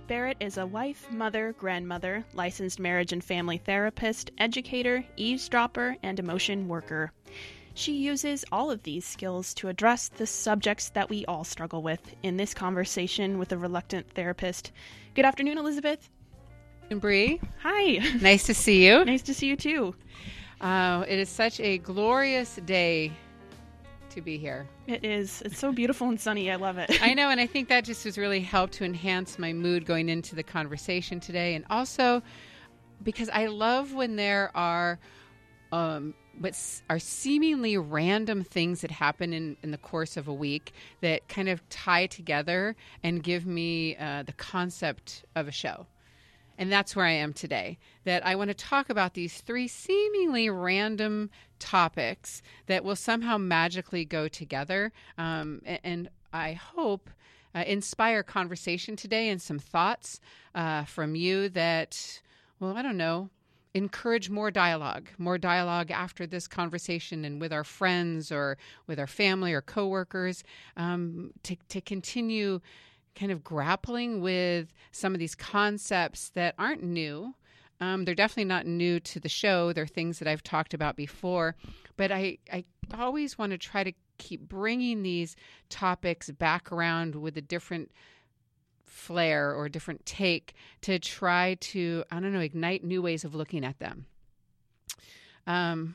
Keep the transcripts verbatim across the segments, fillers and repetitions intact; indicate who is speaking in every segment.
Speaker 1: Barrett is a wife, mother, grandmother, licensed marriage and family therapist, educator, eavesdropper, and emotion worker. She uses all of these skills to address the subjects that we all struggle with in this conversation with a reluctant therapist. Good afternoon, Elizabeth.
Speaker 2: And Bree.
Speaker 1: Hi.
Speaker 2: Nice to see you.
Speaker 1: Nice to see you too.
Speaker 2: Uh, it is such a glorious day to be here.
Speaker 1: It is. It's so beautiful and sunny. I love it.
Speaker 2: I know, and I think that just has really helped to enhance my mood going into the conversation today. And also because I love when there are um, what are seemingly random things that happen in, in the course of a week that kind of tie together and give me uh, the concept of a show. And that's where I am today, that I want to talk about these three seemingly random topics that will somehow magically go together. Um, and, and I hope uh, inspire conversation today and some thoughts uh, from you that, well, I don't know, encourage more dialogue, more dialogue after this conversation and with our friends or with our family or coworkers um, to, to continue kind of grappling with some of these concepts that aren't new. Um, they're definitely not new to the show. They're things that I've talked about before. But I, I always want to try to keep bringing these topics back around with a different flair or different take to try to, I don't know, ignite new ways of looking at them. Um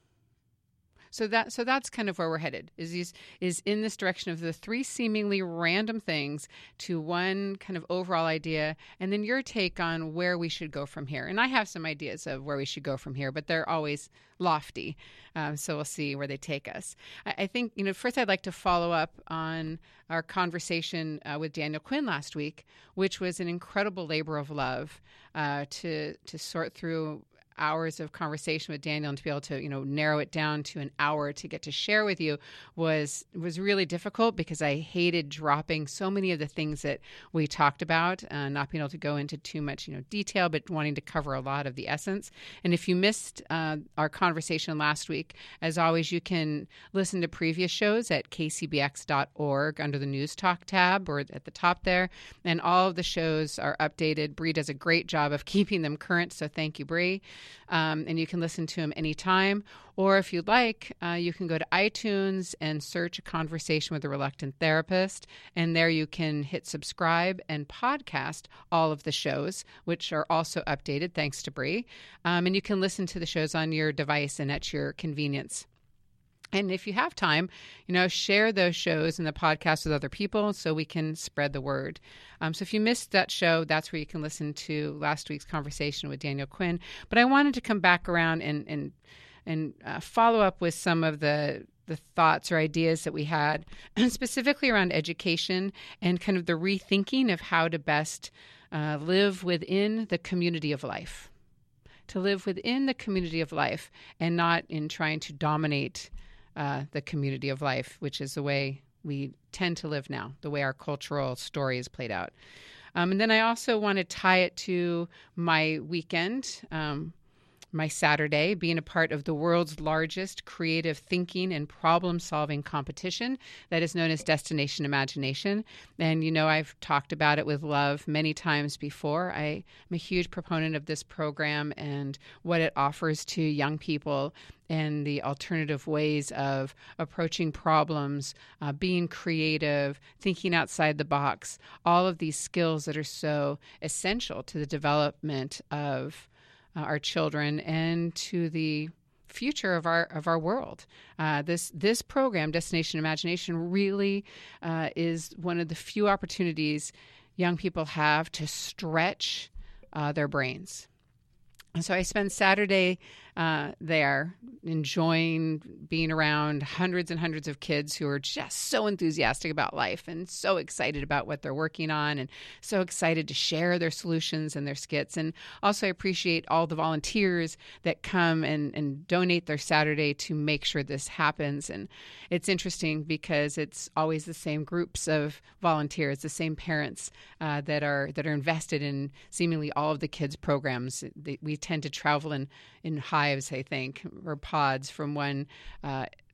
Speaker 2: So that so that's kind of where we're headed, is is, is in this direction of the three seemingly random things to one kind of overall idea, and then your take on where we should go from here. And I have some ideas of where we should go from here, but they're always lofty. Um, so we'll see where they take us. I, I think, you know, first I'd like to follow up on our conversation uh, with Daniel Quinn last week, which was an incredible labor of love uh, to to sort through hours of conversation with Daniel and to be able to, you know, narrow it down to an hour to get to share with you was was really difficult because I hated dropping so many of the things that we talked about, uh, not being able to go into too much, you know, detail, but wanting to cover a lot of the essence. And if you missed uh, our conversation last week, as always, you can listen to previous shows at k c b x dot org under the News Talk tab or at the top there. And all of the shows are updated. Bree does a great job of keeping them current, so thank you, Bree. Um, and you can listen to them anytime. Or if you'd like, uh, you can go to iTunes and search A Conversation with a Reluctant Therapist. And there you can hit subscribe and podcast all of the shows, which are also updated, thanks to Bree. Um, and you can listen to the shows on your device and at your convenience. And if you have time, you know, share those shows and the podcast with other people so we can spread the word. Um, so if you missed that show, that's where you can listen to last week's conversation with Daniel Quinn. But I wanted to come back around and and and uh, follow up with some of the the thoughts or ideas that we had, specifically around education and kind of the rethinking of how to best uh, live within the community of life. To live within the community of life and not in trying to dominate Uh, the community of life, which is the way we tend to live now, the way our cultural story is played out. Um, and then I also want to tie it to my weekend, um, my Saturday, being a part of the world's largest creative thinking and problem-solving competition that is known as Destination Imagination. And, you know, I've talked about it with love many times before. I am a huge proponent of this program and what it offers to young people and the alternative ways of approaching problems, uh, being creative, thinking outside the box, all of these skills that are so essential to the development of uh, our children and to the future of our of our world. Uh, this this program, Destination Imagination, really uh, is one of the few opportunities young people have to stretch uh, their brains. And so I spend Saturday uh, there enjoying being around hundreds and hundreds of kids who are just so enthusiastic about life and so excited about what they're working on and so excited to share their solutions and their skits. And also I appreciate all the volunteers that come and, and donate their Saturday to make sure this happens. And it's interesting because it's always the same groups of volunteers, the same parents uh, that are that are invested in seemingly all of the kids' programs. They, we tend to travel in, in hives, I think, or pods from one uh,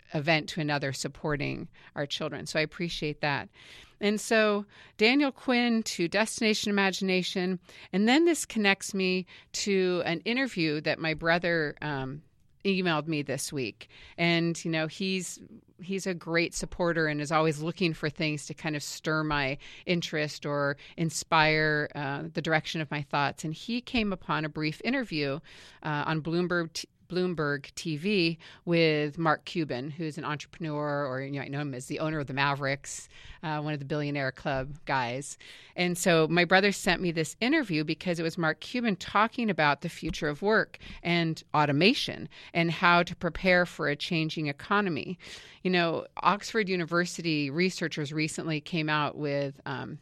Speaker 2: event to another supporting our children. So I appreciate that. And so Daniel Quinn to Destination Imagination. And then this connects me to an interview that my brother um, emailed me this week. And, you know, he's he's a great supporter and is always looking for things to kind of stir my interest or inspire uh, the direction of my thoughts. And he came upon a brief interview uh, on Bloomberg T- Bloomberg T V with Mark Cuban, who's an entrepreneur, or you might know him as the owner of the Mavericks, uh, one of the Billionaire Club guys. And so my brother sent me this interview because it was Mark Cuban talking about the future of work and automation and how to prepare for a changing economy. You know, Oxford University researchers recently came out with um,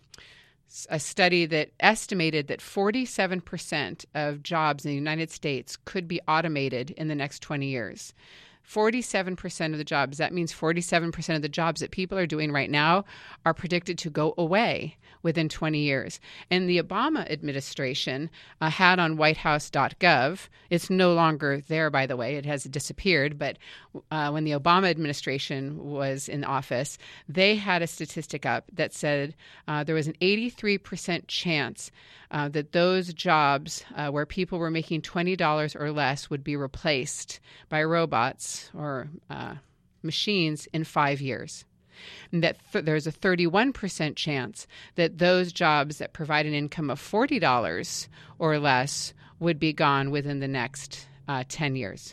Speaker 2: a study that estimated that forty-seven percent of jobs in the United States could be automated in the next twenty years. forty-seven percent of the jobs, that means forty-seven percent of the jobs that people are doing right now are predicted to go away within twenty years. And the Obama administration uh, had on white house dot gov, it's no longer there, by the way, it has disappeared, but uh, when the Obama administration was in office, they had a statistic up that said uh, there was an eighty-three percent chance uh, that those jobs uh, where people were making twenty dollars or less would be replaced by robots or uh, machines in five years. And that th- there's a thirty-one percent chance that those jobs that provide an income of forty dollars or less would be gone within the next uh, ten years.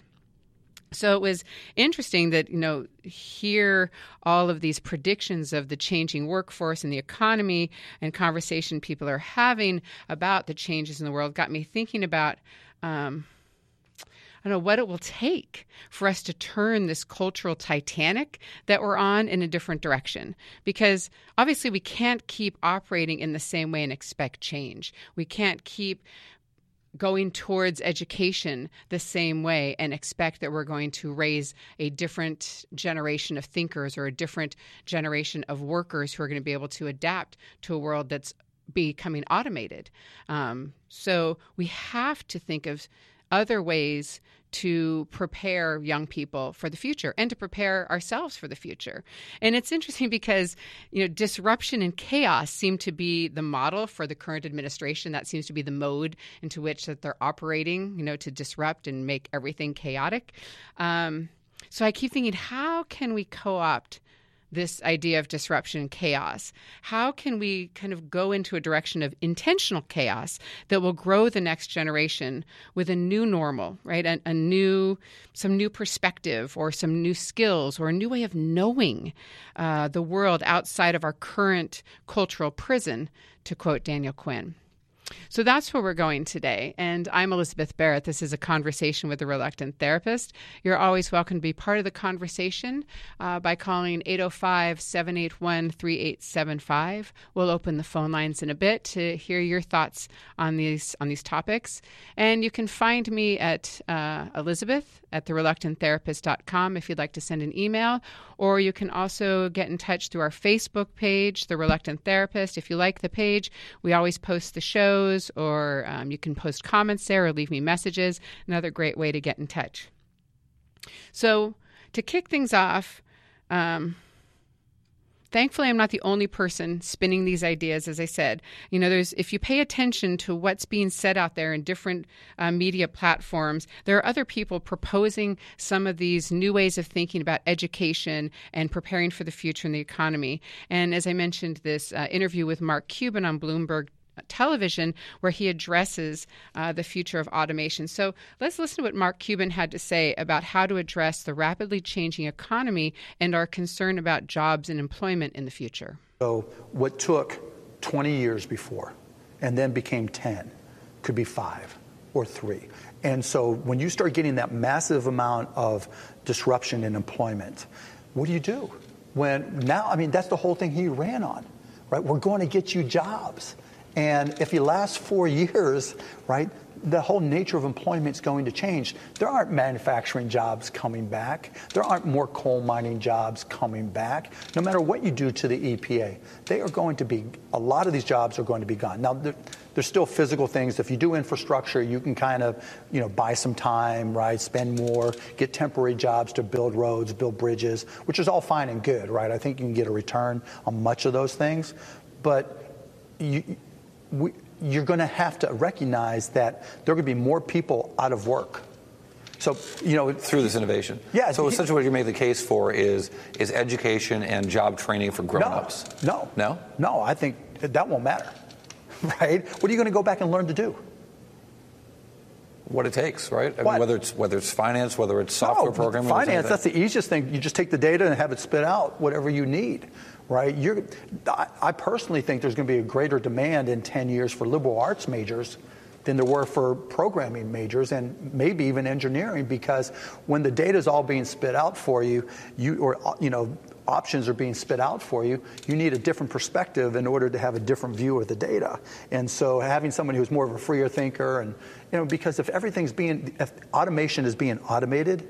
Speaker 2: So it was interesting that, you know, hear all of these predictions of the changing workforce and the economy and conversation people are having about the changes in the world got me thinking about um, I don't know what it will take for us to turn this cultural Titanic that we're on in a different direction. Because obviously we can't keep operating in the same way and expect change. We can't keep going towards education the same way and expect that we're going to raise a different generation of thinkers or a different generation of workers who are going to be able to adapt to a world that's becoming automated. Um, so we have to think of other ways to prepare young people for the future and to prepare ourselves for the future. And it's interesting because, you know, disruption and chaos seem to be the model for the current administration. That seems to be the mode into which that they're operating, you know, to disrupt and make everything chaotic. Um, so I keep thinking, how can we co-opt this idea of disruption and chaos? How can we kind of go into a direction of intentional chaos that will grow the next generation with a new normal, right? A, a new, some new perspective or some new skills or a new way of knowing uh, the world outside of our current cultural prison, to quote Daniel Quinn. So that's where we're going today. And I'm Elizabeth Barrett. This is A Conversation with a Reluctant Therapist. You're always welcome to be part of the conversation uh, by calling eight oh five, seven eight one, three eight seven five. We'll open the phone lines in a bit to hear your thoughts on these on these topics. And you can find me at uh, Elizabeth at the reluctant therapist dot com if you'd like to send an email. Or you can also get in touch through our Facebook page, The Reluctant Therapist. If you like the page, we always post the shows, or um, you can post comments there or leave me messages. Another great way to get in touch. So to kick things off, um, thankfully, I'm not the only person spinning these ideas. As I said, you know, there's if you pay attention to what's being said out there in different uh, media platforms, there are other people proposing some of these new ways of thinking about education and preparing for the future in the economy. And as I mentioned, this uh, interview with Mark Cuban on Bloomberg Television, where he addresses uh, the future of automation. So let's listen to what Mark Cuban had to say about how to address the rapidly changing economy and our concern about jobs and employment in the future.
Speaker 3: So what took twenty years before and then became ten could be five or three. And so when you start getting that massive amount of disruption in employment, what do you do? When now, I mean, that's the whole thing he ran on, right? We're going to get you jobs. And if you last four years, right, the whole nature of employment is going to change. There aren't manufacturing jobs coming back. There aren't more coal mining jobs coming back. No matter what you do to the E P A, they are going to be, a lot of these jobs are going to be gone. Now, there's still physical things. If you do infrastructure, you can kind of, you know, buy some time, right? Spend more, get temporary jobs to build roads, build bridges, which is all fine and good, right? I think you can get a return on much of those things, but you, we, you're going to have to recognize that there are going to be more people out of work. So, you know,
Speaker 4: through this innovation.
Speaker 3: Yeah.
Speaker 4: So essentially what you make the case for is is education and job training for grown-ups.
Speaker 3: No.
Speaker 4: No?
Speaker 3: No, I think that won't matter. Right? What are you going to go back and learn to do?
Speaker 4: What it takes, right? I
Speaker 3: What?
Speaker 4: mean, whether it's whether it's finance, whether it's software
Speaker 3: no,
Speaker 4: programming.
Speaker 3: Finance, that's the easiest thing. You just take the data and have it spit out whatever you need, right? You're, I, I personally think there's going to be a greater demand in ten years for liberal arts majors than there were for programming majors and maybe even engineering, because when the data is all being spit out for you, you or you know options are being spit out for you, you need a different perspective in order to have a different view of the data. And so having someone who's more of a freer thinker, and you know, because if everything's being, if automation is being automated,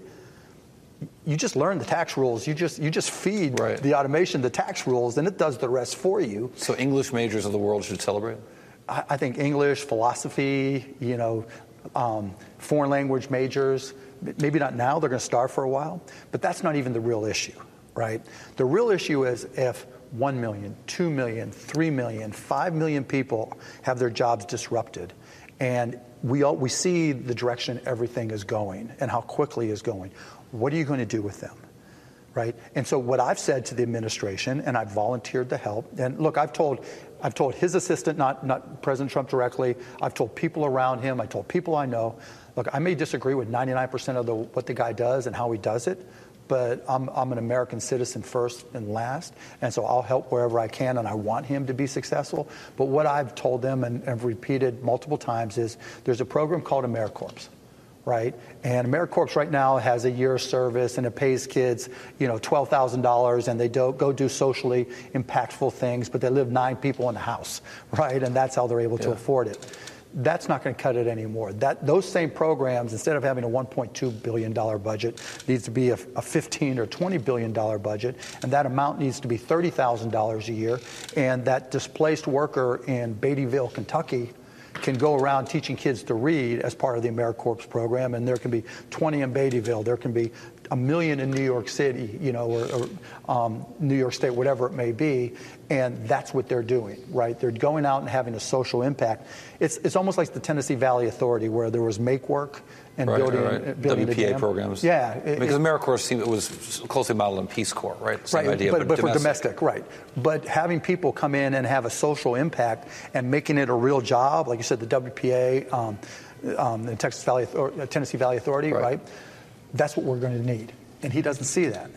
Speaker 3: you just learn the tax rules. You just you just feed
Speaker 4: right.
Speaker 3: the automation the tax rules, and it does the rest for you.
Speaker 4: So English majors of the world should celebrate?
Speaker 3: I, I think English, philosophy, you know, um, foreign language majors, maybe not now, they're going to starve for a while, but that's not even the real issue. Right? The real issue is if one million, two million, three million, five million people have their jobs disrupted, and we all, we see the direction everything is going and how quickly it's going. What are you going to do with them? Right? And so what I've said to the administration, and I've volunteered to help, and look, I've told I've told his assistant, not, not President Trump directly, I've told people around him, I told people I know, look, I may disagree with ninety-nine percent of the, what the guy does and how he does it, but I'm, I'm an American citizen first and last, and so I'll help wherever I can, and I want him to be successful. But what I've told them and have repeated multiple times is there's a program called AmeriCorps, right? And AmeriCorps right now has a year of service, and it pays kids, you know, twelve thousand dollars, and they do, go do socially impactful things, but they live nine people in the house, right? And that's how they're able to
Speaker 4: yeah.
Speaker 3: afford it. That's not going to cut it anymore. That those same programs, instead of having a one point two billion dollars budget, needs to be a, a fifteen or twenty billion dollars budget, and that amount needs to be thirty thousand dollars a year. And that displaced worker in Beattyville, Kentucky, can go around teaching kids to read as part of the AmeriCorps program, and there can be twenty in Beattyville. There can be a million in New York City, you know, or, or um, New York State, whatever it may be, and that's what they're doing, right? They're going out and having a social impact. It's it's almost like the Tennessee Valley Authority, where there was make work and
Speaker 4: right,
Speaker 3: building,
Speaker 4: right.
Speaker 3: building
Speaker 4: W P A
Speaker 3: the dam.
Speaker 4: programs.
Speaker 3: Yeah, it,
Speaker 4: because
Speaker 3: it,
Speaker 4: AmeriCorps seemed it was closely modeled on Peace Corps, right? Same
Speaker 3: right,
Speaker 4: idea,
Speaker 3: but,
Speaker 4: but,
Speaker 3: but for
Speaker 4: domestic.
Speaker 3: domestic, right? But having people come in and have a social impact and making it a real job, like you said, the W P A, um, um, the Texas Valley, or Tennessee Valley Authority, right. right? That's what we're going to need. And he doesn't see that.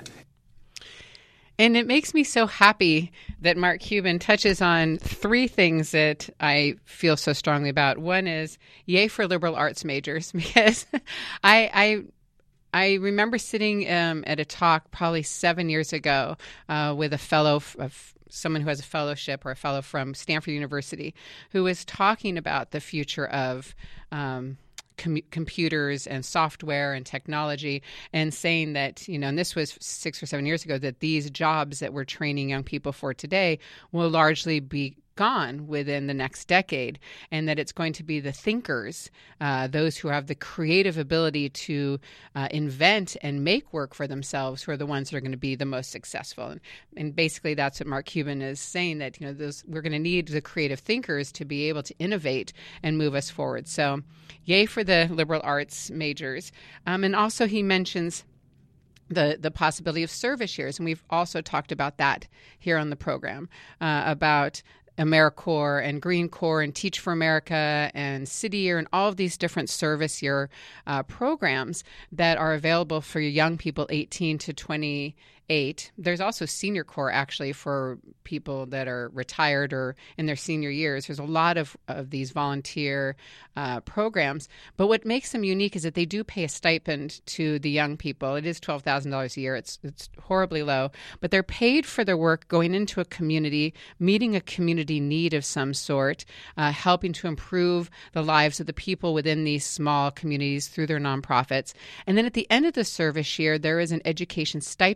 Speaker 2: And it makes me so happy that Mark Cuban touches on three things that I feel so strongly about. One is yay for liberal arts majors, because I, I I remember sitting um, at a talk probably seven years ago uh, with a fellow of someone who has a fellowship or a fellow from Stanford University who was talking about the future of um, Com- computers and software and technology, and saying that, you know, and this was six or seven years ago, that these jobs that we're training young people for today will largely be gone within the next decade, and that it's going to be the thinkers, uh, those who have the creative ability to uh, invent and make work for themselves, who are the ones that are going to be the most successful. And, and basically that's what Mark Cuban is saying, that, you know, those, we're going to need the creative thinkers to be able to innovate and move us forward. So yay for the liberal arts majors. Um, and also he mentions the the possibility of service years, and we've also talked about that here on the program, uh, about AmeriCorps and Green Corps and Teach for America and City Year and all of these different service year uh, programs that are available for young people eighteen to twenty-eight. There's also Senior Corps, actually, for people that are retired or in their senior years. There's a lot of, of these volunteer uh, programs. But what makes them unique is that they do pay a stipend to the young people. It is twelve thousand dollars a year. It's, it's horribly low. But they're paid for their work going into a community, meeting a community need of some sort, uh, helping to improve the lives of the people within these small communities through their nonprofits. And then at the end of the service year, there is an education stipend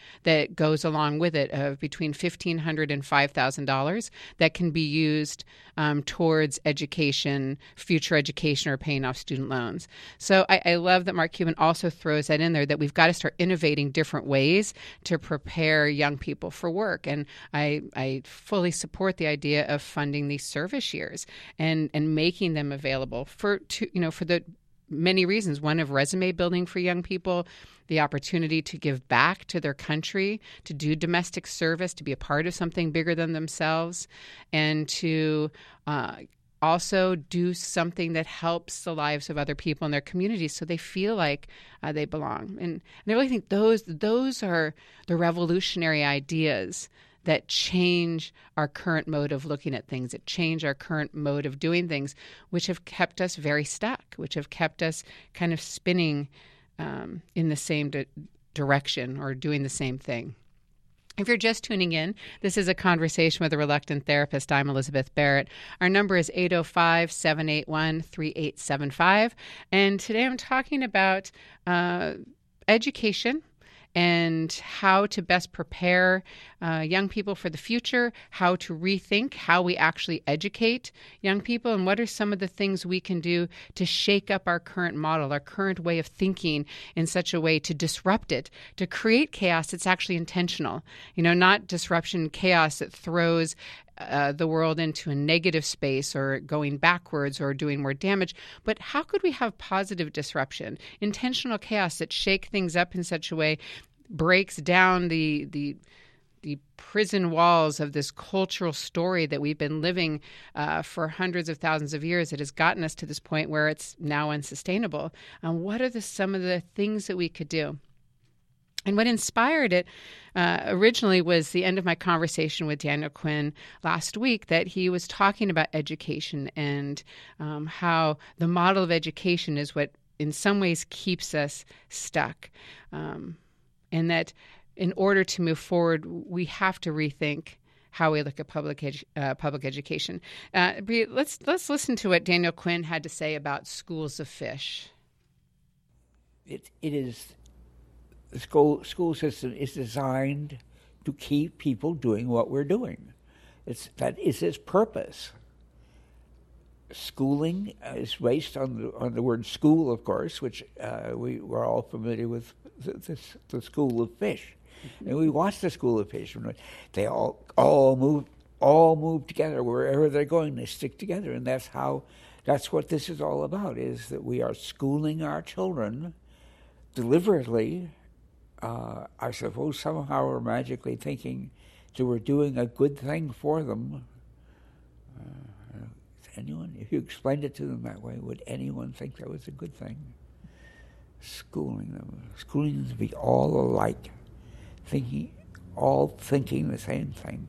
Speaker 2: that goes along with it of between fifteen hundred dollars and five thousand dollars that can be used um, towards education, future education, or paying off student loans. So I, I love that Mark Cuban also throws that in there, that we've got to start innovating different ways to prepare young people for work. And I, I fully support the idea of funding these service years and, and making them available for, to, you know, for the many reasons. One of resume building for young people, the opportunity to give back to their country, to do domestic service, to be a part of something bigger than themselves, and to uh, also do something that helps the lives of other people in their communities so they feel like uh, they belong. And, and I really think those those are the revolutionary ideas that change our current mode of looking at things, that change our current mode of doing things, which have kept us very stuck, which have kept us kind of spinning um, in the same di- direction or doing the same thing. If you're just tuning in, this is a conversation with a reluctant therapist. I'm Elizabeth Barrett. Our number is eight oh five, seven eight one, three eight seven five. And today I'm talking about uh, education and how to best prepare uh, young people for the future, how to rethink how we actually educate young people, and what are some of the things we can do to shake up our current model, our current way of thinking in such a way to disrupt it, to create chaos that's actually intentional. You know, not disruption, chaos that throws Uh, the world into a negative space or going backwards or doing more damage. But how could we have positive disruption, intentional chaos that shake things up in such a way, breaks down the the the prison walls of this cultural story that we've been living uh, for hundreds of thousands of years that has gotten us to this point where it's now unsustainable? And what are the some of the things that we could do? And what inspired it uh, originally was the end of my conversation with Daniel Quinn last week, that he was talking about education and um, how the model of education is what in some ways keeps us stuck. Um, and that in order to move forward, we have to rethink how we look at public edu- uh, public education. Uh, let's, let's listen to what Daniel Quinn had to say about schools of fish.
Speaker 5: It, it is... The school school system is designed to keep people doing what we're doing. It's that is its purpose. Schooling is based on the on the word school, of course, which uh, we we're all familiar with. The, this, the school of fish, mm-hmm. And we watch the school of fish. They all all move all move together wherever they're going. They stick together, and that's how. That's what this is all about. Is that we are schooling our children deliberately. Uh, I suppose somehow we're magically thinking that we're doing a good thing for them. Uh, anyone, if you explained it to them that way, would anyone think that was a good thing? Schooling them, schooling them to be all alike, thinking, all thinking the same thing.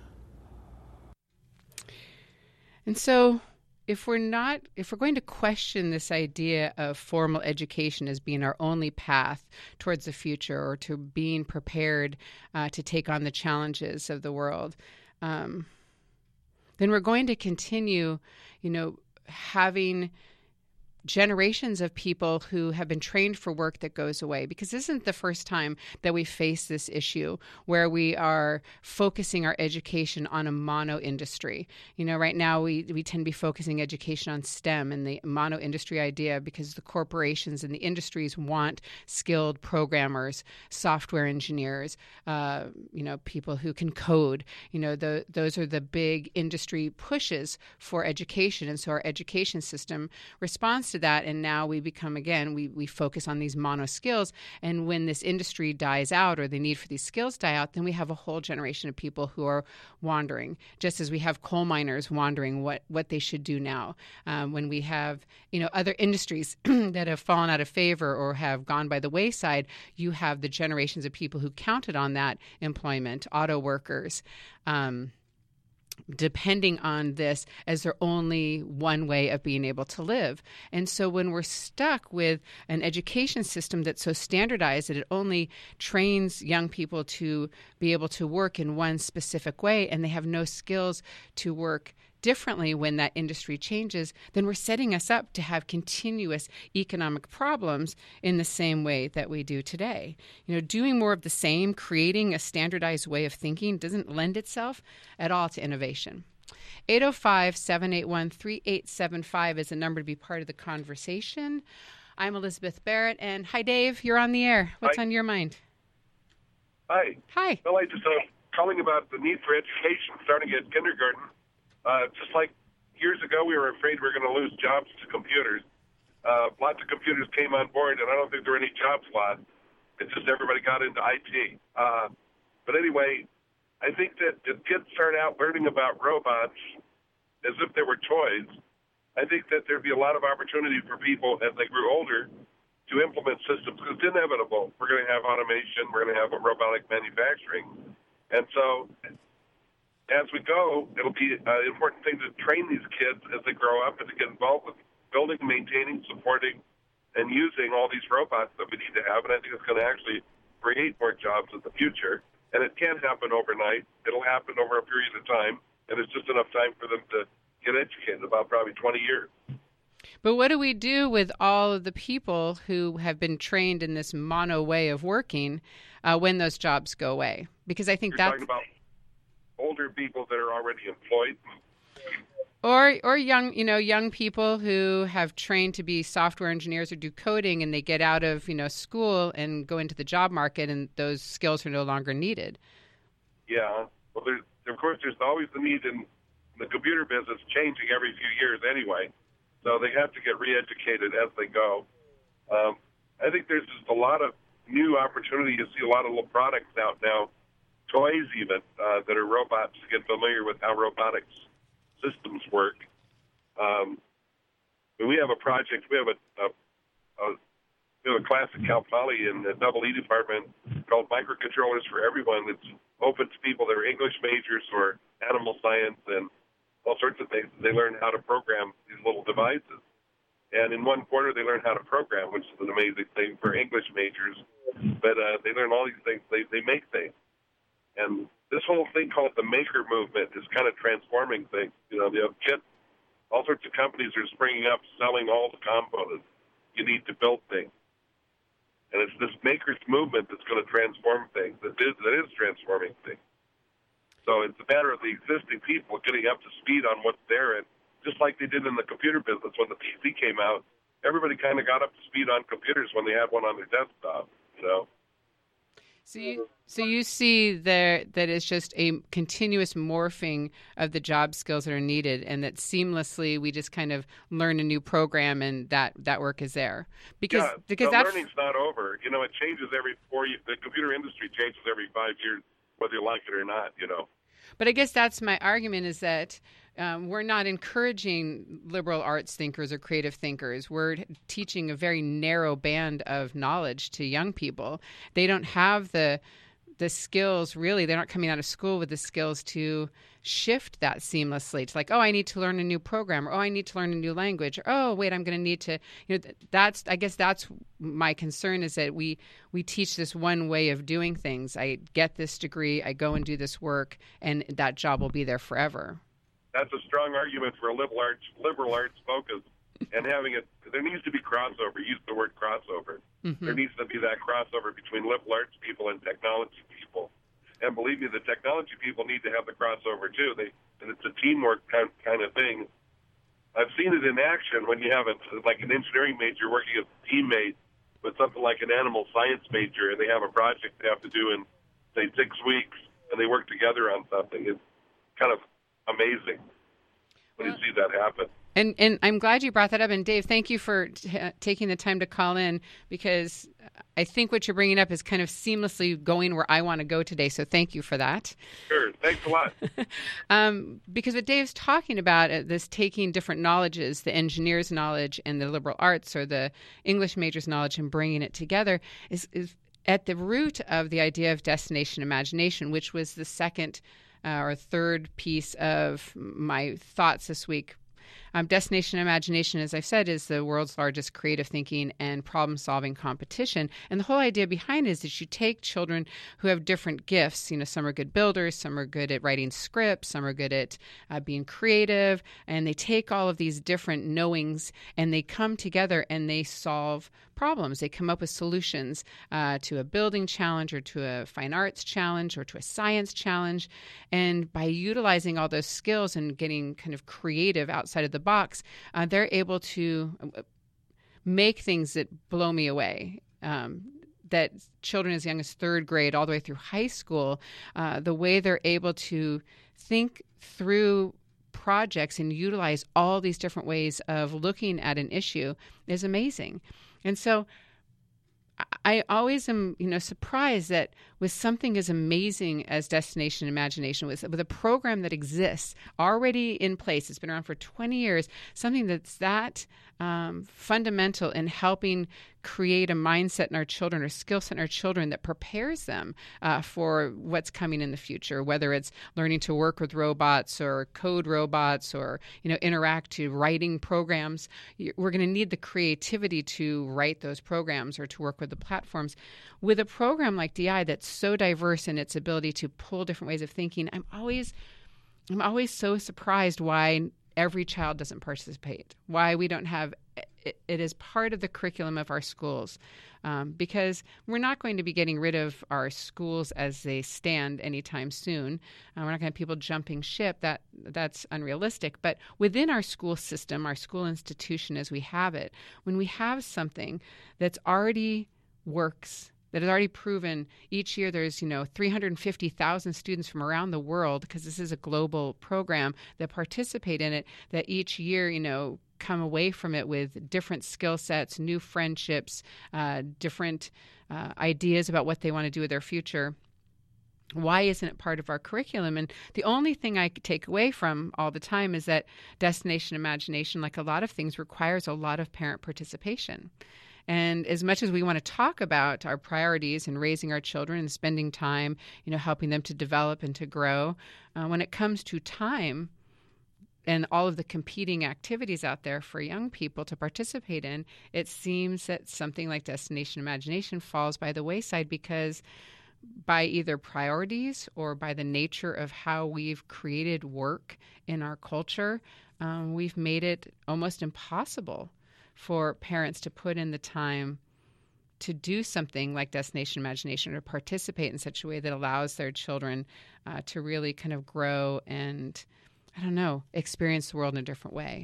Speaker 2: And so, if we're not, if we're going to question this idea of formal education as being our only path towards the future or to being prepared uh, to take on the challenges of the world, um, then we're going to continue, you know, having generations of people who have been trained for work that goes away, because this isn't the first time that we face this issue where we are focusing our education on a mono industry. You know, right now we, we tend to be focusing education on STEM and the mono industry idea because the corporations and the industries want skilled programmers, software engineers, uh, you know, people who can code. You know, the, those are the big industry pushes for education. And so our education system responds to that, and now we become, again, we, we focus on these mono skills, and when this industry dies out or the need for these skills die out, then we have a whole generation of people who are wandering, just as we have coal miners wondering what, what they should do now. Um, when we have, you know, other industries that have fallen out of favor or have gone by the wayside, you have the generations of people who counted on that employment, auto workers, um, depending on this as their only one way of being able to live. And so when we're stuck with an education system that's so standardized that it only trains young people to be able to work in one specific way, and they have no skills to work differently when that industry changes, then we're setting us up to have continuous economic problems in the same way that we do today. You know, doing more of the same, creating a standardized way of thinking doesn't lend itself at all to innovation. eight oh five, seven eight one, three eight seven five is a number to be part of the conversation. I'm Elizabeth Barrett, and hi, Dave. You're on the air. What's
Speaker 6: Hi.
Speaker 2: on your mind?
Speaker 6: Hi.
Speaker 2: Hi.
Speaker 6: Well, I just uh, calling about the need for education starting at kindergarten. Uh, just like years ago, we were afraid we were going to lose jobs to computers. Uh, lots of computers came on board, and I don't think there were any jobs lost. It's just everybody got into I T. Uh, but anyway, I think that if kids start out learning about robots as if they were toys, I think that there'd be a lot of opportunity for people as they grew older to implement systems, because it's inevitable. We're going to have automation. We're going to have a robotic manufacturing. And so as we go, it'll be an important thing to train these kids as they grow up and to get involved with building, maintaining, supporting, and using all these robots that we need to have. And I think it's going to actually create more jobs in the future. And it can't happen overnight. It'll happen over a period of time, and it's just enough time for them to get educated, about probably twenty years.
Speaker 2: But what do we do with all of the people who have been trained in this mono way of working uh, when those jobs go away? Because I think
Speaker 6: You're
Speaker 2: that's...
Speaker 6: talking about older people that are already employed.
Speaker 2: Or, or young, you know, young people who have trained to be software engineers or do coding, and they get out of, you know, school and go into the job market, and those skills are no longer needed.
Speaker 6: Yeah. Well, there's, of course, there's always the need in the computer business changing every few years anyway. So they have to get re-educated as they go. Um, I think there's just a lot of new opportunity. You see a lot of little products out now, toys even, uh, that are robots to get familiar with how robotics systems work. Um, we have a project, we have a, a, a, we have a class at Cal Poly in the double E department called Microcontrollers for Everyone. It's open to people that are English majors or animal science and all sorts of things. They learn how to program these little devices. And in one quarter, they learn how to program, which is an amazing thing for English majors. But uh, they learn all these things. They, they make things. And this whole thing called the maker movement is kind of transforming things. You know, you have kids, all sorts of companies are springing up, selling all the components you need to build things. And it's this makers movement that's going to transform things, that is, that is transforming things. So it's a matter of the existing people getting up to speed on what's there. And just like they did in the computer business when the P C came out, everybody kind of got up to speed on computers when they had one on their desktop, you know.
Speaker 2: So you, so you see there that it's just a continuous morphing of the job skills that are needed, and that seamlessly we just kind of learn a new program, and that, that work is there. Because
Speaker 6: yeah,
Speaker 2: because
Speaker 6: the
Speaker 2: that
Speaker 6: learning's not over. You know, it changes every four years. The computer industry changes every five years, whether you like it or not, you know.
Speaker 2: But I guess that's my argument, is that um, we're not encouraging liberal arts thinkers or creative thinkers. We're teaching a very narrow band of knowledge to young people. They don't have the the skills, really. They're not coming out of school with the skills to shift that seamlessly. It's like, oh, I need to learn a new program, or oh, I need to learn a new language, or oh, wait, I'm going to need to, you know, that's, I guess that's my concern, is that we, we teach this one way of doing things. I get this degree, I go and do this work, and that job will be there forever.
Speaker 6: That's a strong argument for a liberal arts, liberal arts focus, and having it, there needs to be crossover. Use the word crossover. Mm-hmm. There needs to be that crossover between liberal arts people and technology people. And believe me, the technology people need to have the crossover too. They, and it's a teamwork kind, kind of thing. I've seen it in action when you have a, like an engineering major working as a teammate with something like an animal science major, and they have a project they have to do in, say, six weeks, and they work together on something. It's kind of amazing when you see that happen.
Speaker 2: And and I'm glad you brought that up. And Dave, thank you for t- taking the time to call in, because I think what you're bringing up is kind of seamlessly going where I want to go today. So thank you for that.
Speaker 6: Sure. Thanks a lot.
Speaker 2: um, because what Dave's talking about, uh, this taking different knowledges, the engineer's knowledge and the liberal arts or the English major's knowledge, and bringing it together is, is at the root of the idea of destination imagination, which was the second uh, or third piece of my thoughts this week. Um, Destination Imagination, as I've said, is the world's largest creative thinking and problem-solving competition. And the whole idea behind it is that you take children who have different gifts. You know, some are good builders, some are good at writing scripts, some are good at uh, being creative, and they take all of these different knowings and they come together and they solve problems. They come up with solutions uh, to a building challenge or to a fine arts challenge or to a science challenge. And by utilizing all those skills and getting kind of creative outside of the box, uh, they're able to make things that blow me away. Um, that children as young as third grade all the way through high school, uh, the way they're able to think through projects and utilize all these different ways of looking at an issue is amazing. And so I always am, you know, surprised that with something as amazing as Destination Imagination, with, with a program that exists already in place, it's been around for twenty years, something that's that um, fundamental in helping create a mindset in our children or skill set in our children that prepares them uh, for what's coming in the future, whether it's learning to work with robots or code robots or, you know, interact to writing programs. We're going to need the creativity to write those programs or to work with the platforms. With a program like D I that's so diverse in its ability to pull different ways of thinking, I'm always, I'm always so surprised why every child doesn't participate, why we don't have it, it is part of the curriculum of our schools, um, because we're not going to be getting rid of our schools as they stand anytime soon. Uh, we're not going to have people jumping ship. That that's unrealistic. But within our school system, our school institution as we have it, when we have something that's already works, that is already proven, each year there's, you know, three hundred fifty thousand students from around the world, because this is a global program, that participate in it, that each year, you know, come away from it with different skill sets, new friendships, uh, different uh, ideas about what they want to do with their future. Why isn't it part of our curriculum? And the only thing I take away from all the time is that Destination Imagination, like a lot of things, requires a lot of parent participation. And as much as we want to talk about our priorities and raising our children and spending time, you know, helping them to develop and to grow, uh, when it comes to time and all of the competing activities out there for young people to participate in, it seems that something like Destination Imagination falls by the wayside, because by either priorities or by the nature of how we've created work in our culture, um, we've made it almost impossible for parents to put in the time to do something like Destination Imagination or participate in such a way that allows their children uh, to really kind of grow and, I don't know, experience the world in a different way.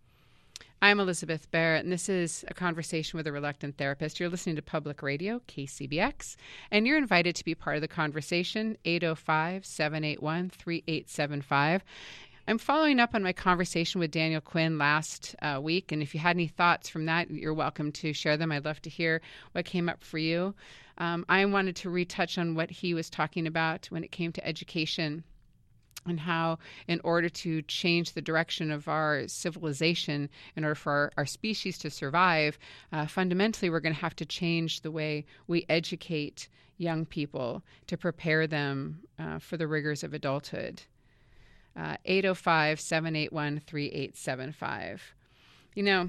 Speaker 2: I'm Elizabeth Barrett, and this is A Conversation with a Reluctant Therapist. You're listening to Public Radio, K C B X, and you're invited to be part of the conversation, eight oh five, seven eight one, three eight seven five. I'm following up on my conversation with Daniel Quinn last uh, week, and if you had any thoughts from that, you're welcome to share them. I'd love to hear what came up for you. Um, I wanted to retouch on what he was talking about when it came to education, and how in order to change the direction of our civilization, in order for our, our species to survive, uh, fundamentally we're going to have to change the way we educate young people to prepare them uh, for the rigors of adulthood. Uh, eight oh five, seven eight one, three eight seven five. You know,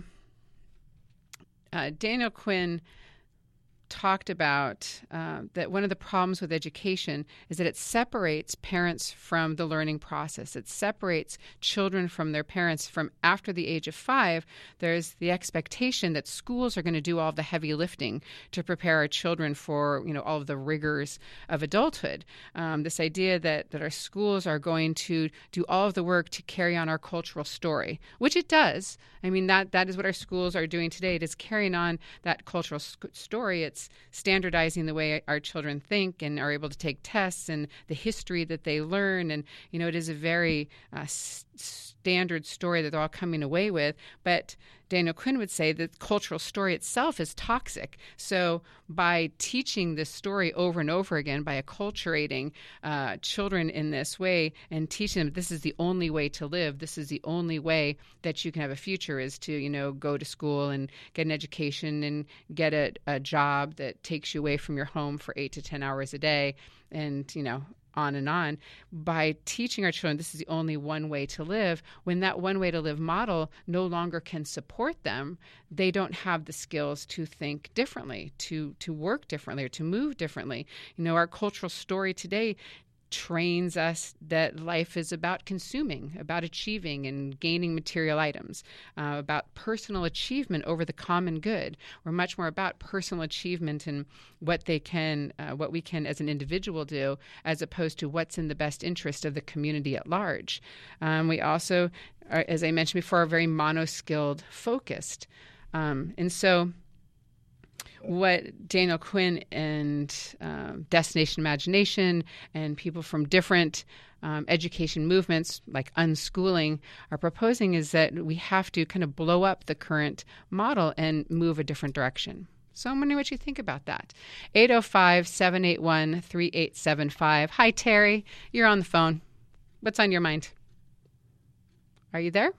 Speaker 2: uh, Daniel Quinn talked about uh, that one of the problems with education is that it separates parents from the learning process. It separates children from their parents. From after the age of five, there's the expectation that schools are going to do all the heavy lifting to prepare our children for, you know, all of the rigors of adulthood. Um, this idea that, that our schools are going to do all of the work to carry on our cultural story, which it does. I mean, that that is what our schools are doing today. It is carrying on that cultural sc- story. It's standardizing the way our children think and are able to take tests and the history that they learn. And, you know, it is a very uh, s- standard story that they're all coming away with. But Daniel Quinn would say that the cultural story itself is toxic. So by teaching this story over and over again, by acculturating uh, children in this way and teaching them this is the only way to live, this is the only way that you can have a future, is to, you know, go to school and get an education and get a, a job that takes you away from your home for eight to ten hours a day. And, you know, on and on, by teaching our children this is the only one way to live, when that one way to live model no longer can support them, they don't have the skills to think differently, to to work differently, or to move differently. You know, our cultural story today trains us that life is about consuming, about achieving and gaining material items, uh, about personal achievement over the common good. We're much more about personal achievement and what they can, uh, what we can as an individual do, as opposed to what's in the best interest of the community at large. Um, we also, are, as I mentioned before, are very mono-skilled focused. Um, and so what Daniel Quinn and um, Destination Imagination and people from different um, education movements like unschooling are proposing is that we have to kind of blow up the current model and move a different direction. So I'm wondering what you think about that. eight oh five, seven eight one, three eight seven five. Hi, Terry. You're on the phone. What's on your mind? Are you there?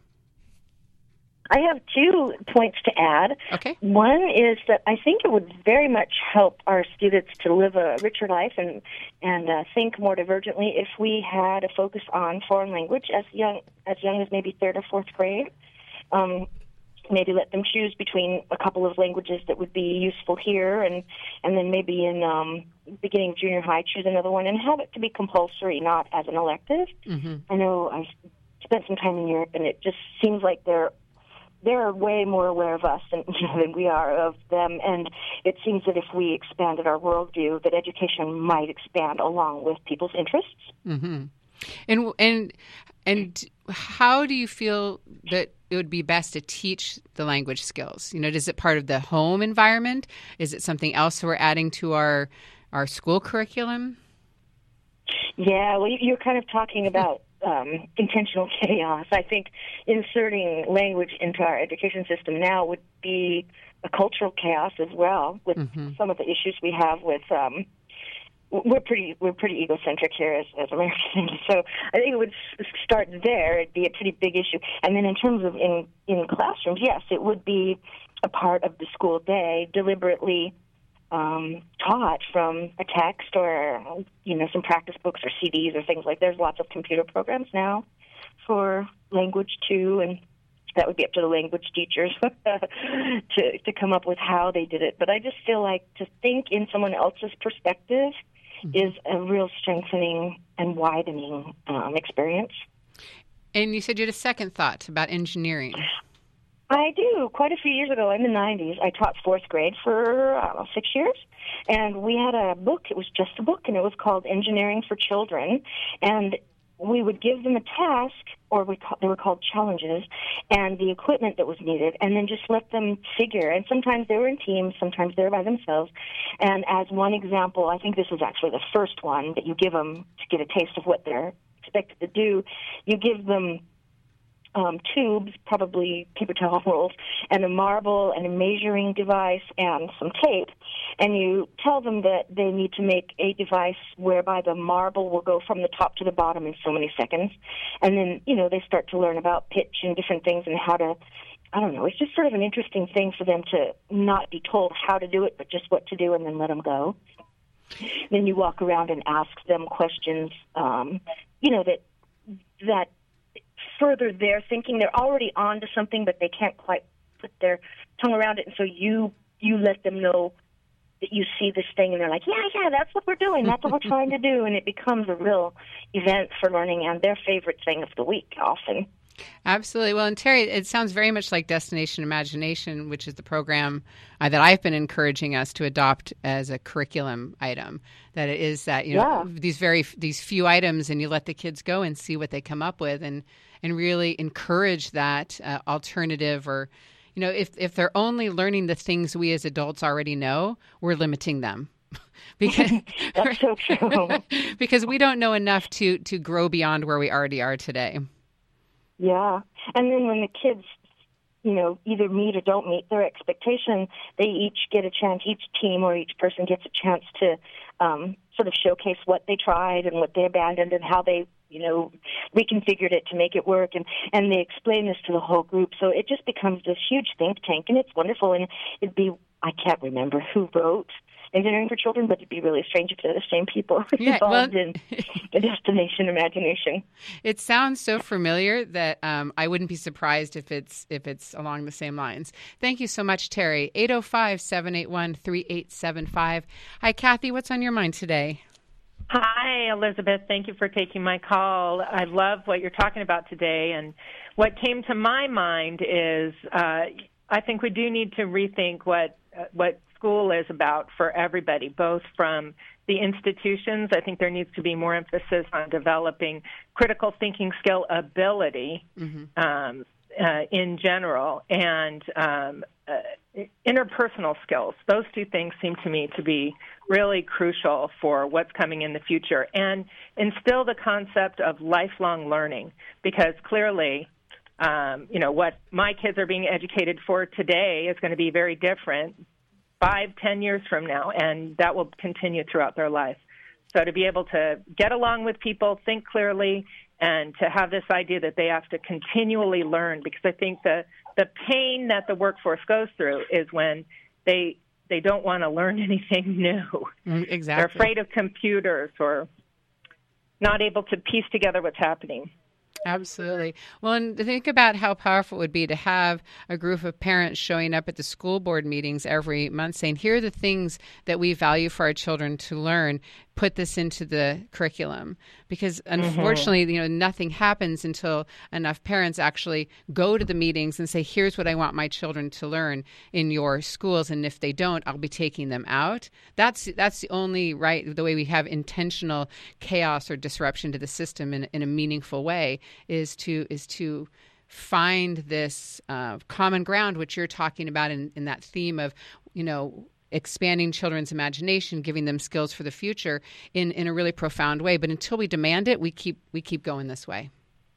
Speaker 7: I have two points to add.
Speaker 2: Okay.
Speaker 7: One is that I think it would very much help our students to live a richer life and and uh, think more divergently if we had a focus on foreign language as young as young as maybe third or fourth grade. Um, maybe let them choose between a couple of languages that would be useful here, and and then maybe in um, beginning of junior high choose another one, and have it to be compulsory, not as an elective. Mm-hmm. I know I spent some time in Europe, and it just seems like they're They're way more aware of us than, you know, than we are of them, and it seems that if we expanded our worldview, that education might expand along with people's interests.
Speaker 2: Mm-hmm. And and and how do you feel that it would be best to teach the language skills? You know, is it part of the home environment? Is it something else we're adding to our our school curriculum?
Speaker 7: Yeah, well, you're kind of talking about Um, intentional chaos. I think inserting language into our education system now would be a cultural chaos as well, with mm-hmm. some of the issues we have with. Um, we're pretty we're pretty egocentric here as, as Americans, so I think it would start there. It'd be a pretty big issue, and then in terms of in in classrooms, yes, it would be a part of the school day, deliberately Um, taught from a text or, you know, some practice books or C Ds or things like. There's lots of computer programs now for language too, and that would be up to the language teachers to to come up with how they did it. But I just feel like to think in someone else's perspective mm-hmm. is a real strengthening and widening um, experience.
Speaker 2: And you said you had a second thought about engineering.
Speaker 7: I do. Quite a few years ago, in the nineties, I taught fourth grade for, I don't know, six years. And we had a book. It was just a book, and it was called Engineering for Children. And we would give them a task, or we call, they were called challenges, and the equipment that was needed, and then just let them figure. And sometimes they were in teams, sometimes they were by themselves. And as one example, I think this was actually the first one that you give them to get a taste of what they're expected to do. You give them Um, tubes, probably paper towel rolls, and a marble and a measuring device and some tape. And you tell them that they need to make a device whereby the marble will go from the top to the bottom in so many seconds. And then, you know, they start to learn about pitch and different things and how to, I don't know, it's just sort of an interesting thing for them to not be told how to do it, but just what to do and then let them go. Then you walk around and ask them questions, um, you know, that that further their thinking. They're already on to something, but they can't quite put their tongue around it. And so you you let them know that you see this thing, and they're like, yeah, yeah, that's what we're doing. That's what we're trying to do. And it becomes a real event for learning and their favorite thing of the week often.
Speaker 2: Absolutely. Well, and Terry, it sounds very much like Destination Imagination, which is the program uh, that I've been encouraging us to adopt as a curriculum item. That it is that, you know, yeah. these very these few items, and you let the kids go and see what they come up with, and and really encourage that uh, alternative, or, you know, if if they're only learning the things we as adults already know, we're limiting them. because
Speaker 7: That's so true.
Speaker 2: because we don't know enough to to grow beyond where we already are today.
Speaker 7: Yeah. And then when the kids, you know, either meet or don't meet their expectation, they each get a chance, each team or each person gets a chance to um, sort of showcase what they tried and what they abandoned and how they, you know, reconfigured it to make it work. And, and they explain this to the whole group. So it just becomes this huge think tank, and it's wonderful. And it'd be, I can't remember who wrote engineering for children, but it'd be really strange if they're the same people
Speaker 2: Yeah,
Speaker 7: involved
Speaker 2: well,
Speaker 7: in the destination imagination.
Speaker 2: It sounds so familiar that um, I wouldn't be surprised if it's if it's along the same lines. Thank you so much, Terry. eight oh five, seven eight one, three eight seven five. Hi, Kathy. What's on your mind today?
Speaker 8: Hi, Elizabeth. Thank you for taking my call. I love what you're talking about today. And what came to my mind is uh, I think we do need to rethink what uh, what school is about for everybody, both from the institutions. I think there needs to be more emphasis on developing critical thinking skill ability mm-hmm. um, uh, in general, and um, uh, interpersonal skills. Those two things seem to me to be really crucial for what's coming in the future, and instill the concept of lifelong learning, because clearly, um, you know, what my kids are being educated for today is going to be very different five, ten years from now, and that will continue throughout their life. So to be able to get along with people, think clearly, and to have this idea that they have to continually learn, because I think the, the pain that the workforce goes through is when they they don't want to learn anything new.
Speaker 2: Exactly.
Speaker 8: They're afraid of computers or not able to piece together what's happening.
Speaker 2: Absolutely. Well, and think about how powerful it would be to have a group of parents showing up at the school board meetings every month saying, here are the things that we value for our children to learn. Put this into the curriculum, because unfortunately, mm-hmm. you know, nothing happens until enough parents actually go to the meetings and say, here's what I want my children to learn in your schools. And if they don't, I'll be taking them out. That's that's the only right, the way we have intentional chaos or disruption to the system in, in a meaningful way is to is to find this uh, common ground, which you're talking about in, in that theme of, you know, expanding children's imagination, giving them skills for the future in, in a really profound way. But until we demand it, we keep we keep going this way.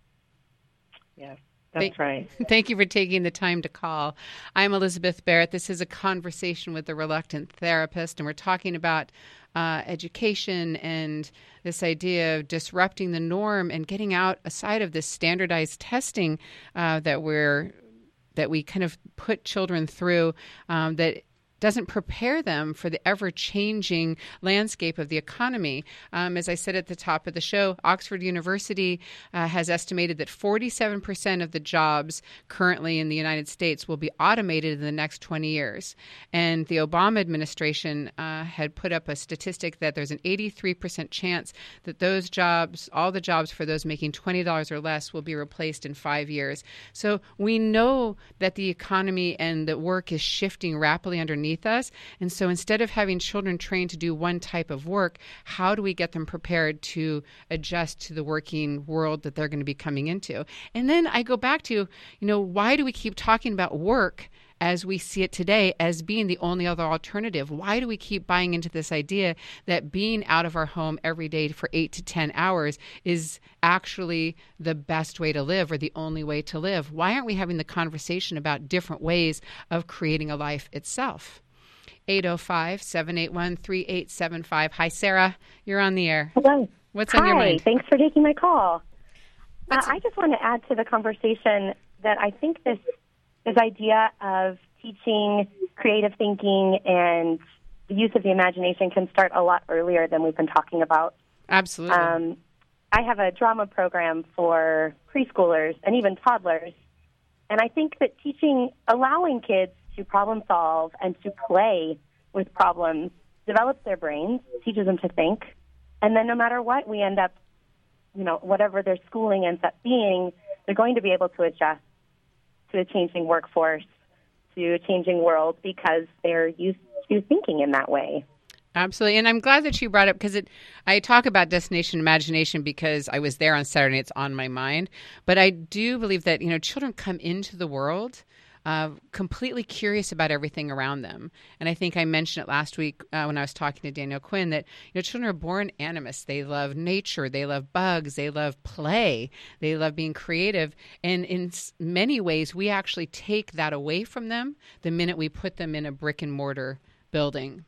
Speaker 8: Yeah, that's
Speaker 2: Thank,
Speaker 8: right.
Speaker 2: Thank you for taking the time to call. I'm Elizabeth Barrett. This is a conversation with the reluctant therapist, and we're talking about uh, education and this idea of disrupting the norm and getting out aside of this standardized testing uh, that we're that we kind of put children through um, that doesn't prepare them for the ever-changing landscape of the economy. Um, as I said at the top of the show, Oxford University uh, has estimated that forty-seven percent of the jobs currently in the United States will be automated in the next twenty years. And the Obama administration uh, had put up a statistic that there's an eighty-three percent chance that those jobs, all the jobs for those making twenty dollars or less, will be replaced in five years. So we know that the economy and the work is shifting rapidly underneath us. And so instead of having children trained to do one type of work, how do we get them prepared to adjust to the working world that they're going to be coming into? And then I go back to, you know, why do we keep talking about work as we see it today as being the only other alternative? Why do we keep buying into this idea that being out of our home every day for eight to ten hours is actually the best way to live or the only way to live? Why aren't we having the conversation about different ways of creating a life itself? eight oh five, seven eight one, three eight seven five. Hi, Sarah. You're on the air.
Speaker 9: Hello.
Speaker 2: What's on
Speaker 9: Hi,
Speaker 2: your mind?
Speaker 9: Thanks for taking my call. Uh, I just want to add to the conversation that I think this this idea of teaching creative thinking and the use of the imagination can start a lot earlier than we've been talking about.
Speaker 2: Absolutely.
Speaker 9: Um, I have a drama program for preschoolers and even toddlers, and I think that teaching, allowing kids to problem solve and to play with problems develops their brains, teaches them to think, and then no matter what we end up, you know, whatever their schooling ends up being, they're going to be able to adjust to a changing workforce, to a changing world, because they're used to thinking in that way.
Speaker 2: Absolutely. And I'm glad that you brought up, because it, I talk about Destination Imagination because I was there on Saturday. It's on my mind. But I do believe that, you know, children come into the world Uh, completely curious about everything around them. And I think I mentioned it last week uh, when I was talking to Daniel Quinn that, you know, children are born animist. They love nature. They love bugs. They love play. They love being creative. And in many ways, we actually take that away from them the minute we put them in a brick and mortar building.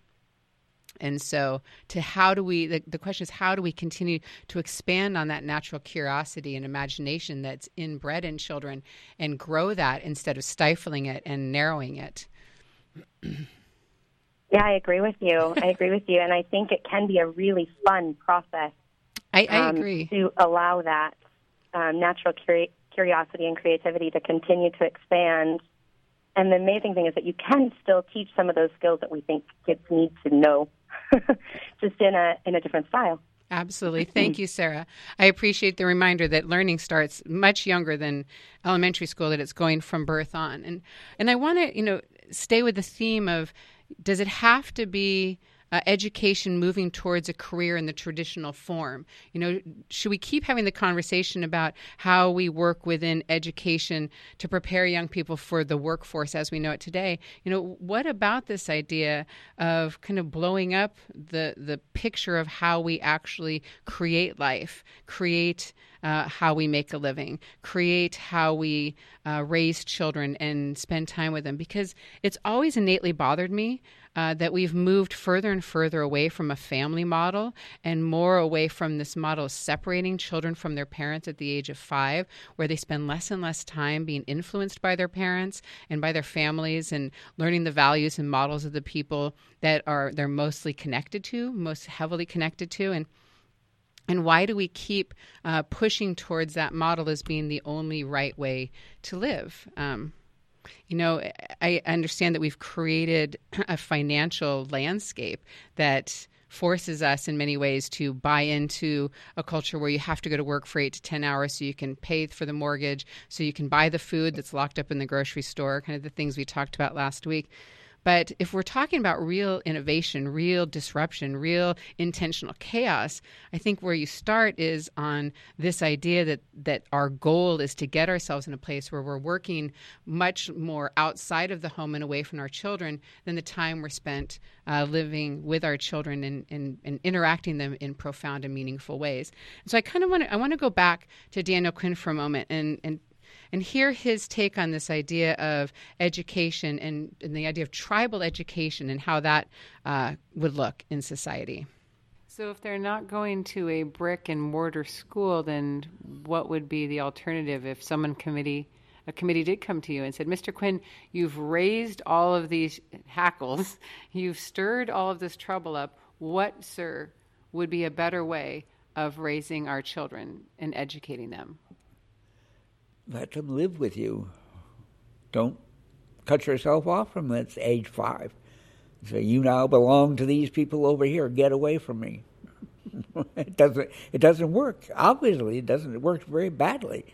Speaker 2: And so to how do we, the, the question is, how do we continue to expand on that natural curiosity and imagination that's inbred in children and grow that instead of stifling it and narrowing it?
Speaker 9: Yeah, I agree with you. I agree with you. And I think it can be a really fun process.
Speaker 2: I, I
Speaker 9: um,
Speaker 2: agree.
Speaker 9: To allow that um, natural curi- curiosity and creativity to continue to expand. And the amazing thing is that you can still teach some of those skills that we think kids need to know, just in a in a different style.
Speaker 2: Absolutely. Thank you, Sarah. I appreciate the reminder that learning starts much younger than elementary school, that it's going from birth on. And and I want to, you know, stay with the theme of, does it have to be uh, education moving towards a career in the traditional form? You know, should we keep having the conversation about how we work within education to prepare young people for the workforce as we know it today? You know, what about this idea of kind of blowing up the the picture of how we actually create life, create uh, how we make a living, create how we uh, raise children and spend time with them? Because it's always innately bothered me Uh, that we've moved further and further away from a family model and more away from this model of separating children from their parents at the age of five, where they spend less and less time being influenced by their parents and by their families and learning the values and models of the people that are they're mostly connected to, most heavily connected to. And And why do we keep uh, pushing towards that model as being the only right way to live? Um, You know, I understand that we've created a financial landscape that forces us in many ways to buy into a culture where you have to go to work for eight to ten hours so you can pay for the mortgage, so you can buy the food that's locked up in the grocery store, kind of the things we talked about last week. But if we're talking about real innovation, real disruption, real intentional chaos, I think where you start is on this idea that, that our goal is to get ourselves in a place where we're working much more outside of the home and away from our children than the time we're spent uh, living with our children and, and, and interacting them in profound and meaningful ways. And so I kind of want to I want to go back to Daniel Quinn for a moment and and and hear his take on this idea of education and, and the idea of tribal education and how that uh, would look in society. So if they're not going to a brick and mortar school, then what would be the alternative if someone committee, a committee did come to you and said, Mister Quinn, you've raised all of these hackles, you've stirred all of this trouble up. What, sir, would be a better way of raising our children and educating them?
Speaker 5: Let them live with you. Don't cut yourself off from that age five. Say, you now belong to these people over here. Get away from me. It doesn't. It doesn't work. Obviously, it doesn't. It works very badly.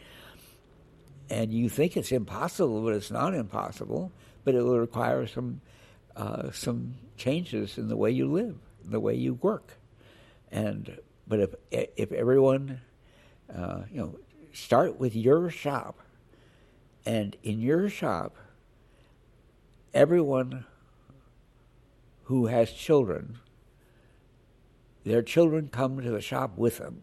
Speaker 5: And you think it's impossible, but it's not impossible. But it will require some uh, some changes in the way you live, the way you work. And but if if everyone, uh, you know. Start with your shop, and in your shop, everyone who has children, their children come to the shop with them,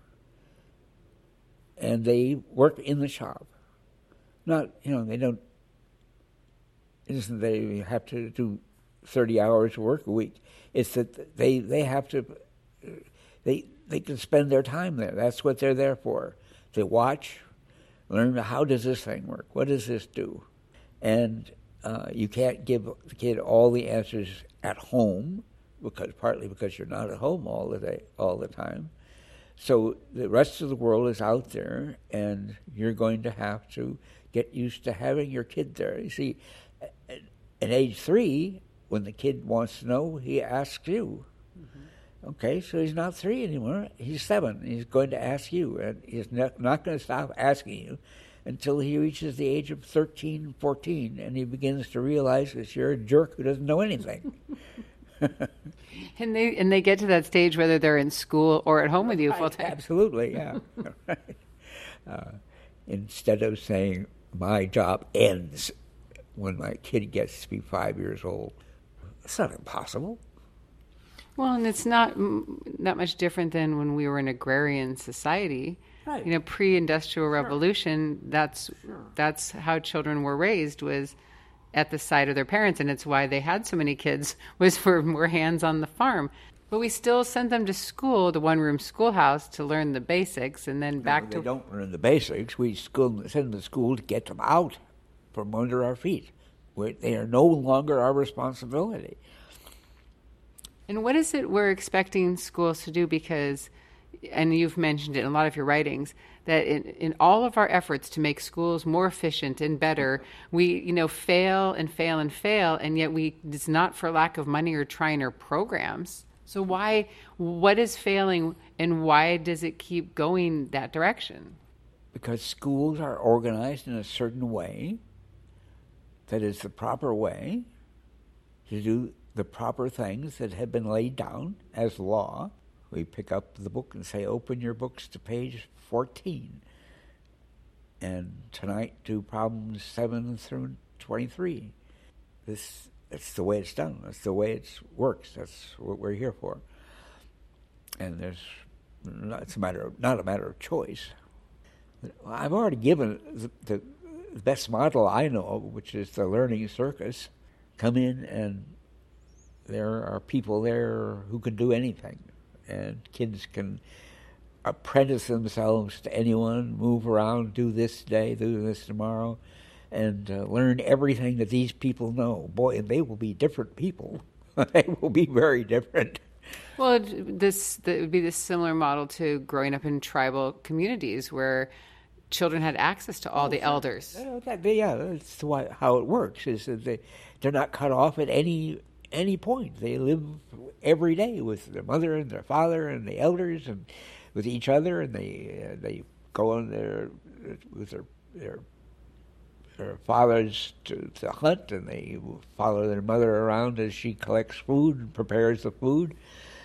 Speaker 5: and they work in the shop. Not, you know, they don't, it isn't they have to do thirty hours of work a week. It's that they, they have to, they they can spend their time there. That's what they're there for. To watch, learn how does this thing work? What does this do? And uh, you can't give the kid all the answers at home, because partly because you're not at home all the day, all the time. So the rest of the world is out there, and you're going to have to get used to having your kid there. You see, at age three, when the kid wants to know, he asks you. Okay, so he's not three anymore. He's seven. He's going to ask you, and he's not, not going to stop asking you until he reaches the age of thirteen, fourteen, and he begins to realize that you're a jerk who doesn't know anything.
Speaker 2: and they and they get to that stage whether they're in school or at home with you full time.
Speaker 5: Absolutely, yeah. uh, instead of saying, my job ends when my kid gets to be five years old, it's not impossible.
Speaker 2: Well, and it's not that much different than when we were an agrarian society.
Speaker 5: Right.
Speaker 2: You know, pre-industrial
Speaker 5: Sure.
Speaker 2: revolution, that's
Speaker 5: Sure.
Speaker 2: that's how children were raised, was at the side of their parents, and it's why they had so many kids, was for more hands on the farm. But we still sent them to school, the one-room schoolhouse, to learn the basics, and then back
Speaker 5: no,
Speaker 2: to...
Speaker 5: They don't learn the basics. We school, send them to school to get them out from under our feet. Where they are no longer our responsibility.
Speaker 2: And what is it we're expecting schools to do? Because, and you've mentioned it in a lot of your writings, that in, in all of our efforts to make schools more efficient and better, we, you know, fail and fail and fail, and yet we, it's not for lack of money or trying our programs. So why, what is failing, and why does it keep going that direction?
Speaker 5: Because schools are organized in a certain way that is the proper way to do the proper things that have been laid down as law. We pick up the book and say, open your books to page fourteen. And tonight do problems seven through twenty-three. This, that's the way it's done. That's the way it works. That's what we're here for. And there's, it's a matter of, not a matter of choice. I've already given the, the best model I know of, which is the Learning Circus. Come in and there are people there who can do anything. And kids can apprentice themselves to anyone, move around, do this today, do this tomorrow, and uh, learn everything that these people know. Boy, they will be different people. They will be very different.
Speaker 2: Well, this it would be this similar model to growing up in tribal communities where children had access to all oh, the sure. elders.
Speaker 5: Uh, that, yeah, that's why, how it works, is that they, they're not cut off at any any point. They live every day with their mother and their father and the elders and with each other, and they uh, they go on their with their their, their fathers to, to hunt, and they follow their mother around as she collects food and prepares the food.